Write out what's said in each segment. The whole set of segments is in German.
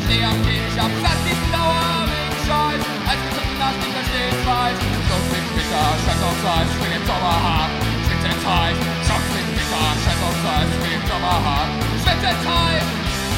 steh am Kinn, ich hab satt diesen Dauerregenscheiß. Als wir zum Nacht, ich versteh es falsch. Schluss mit Winter, scheiß auf Salz, ich will den Sommer haben. Schwitze ins heiß, Schluss mit Winter, scheiß auf Salz, ich will den Sommer haben. Schwitze ins heiß.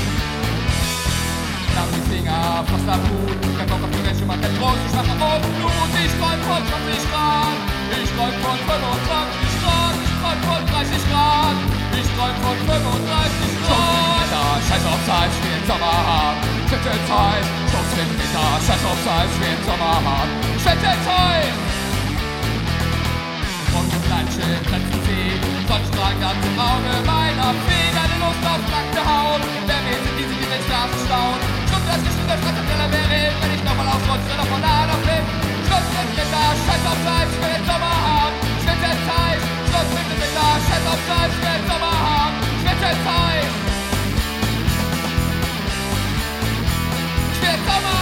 Nahm die Finger, fast am Hut. Kein Bock auf die Welt, schimmert der Trost, ich mache auf Blut. Ich träum von 20 Grad, ich träum von 25 Grad, ich träum von 30 Grad, ich träum von 35 Grad. Scheiß auf Salz, ich will den Sommer haben. Schwitze ins heiß, Schluss mit Winter, scheiß auf Salz, ich will den Sommer haben. Schwitze ins heiß. Und Landschiff, letzten See, Sonnenstrahlen ganz im Auge meiner Fee, deine Lust auf nackte Haut, wer will sind diese, die den Straßen stauen. Das Geschwister Stracciatella wäre hin, wenn ich nochmal ausrutsche, noch von da nach hin. Schluss mit Winter, scheiß auf Salz, ich will den Sommer haben. Schwitze ins heiß, Schluss mit Winter, scheiß auf Salz, ich will den Sommer haben. Schwitze ins heiß. Ich will den Sommer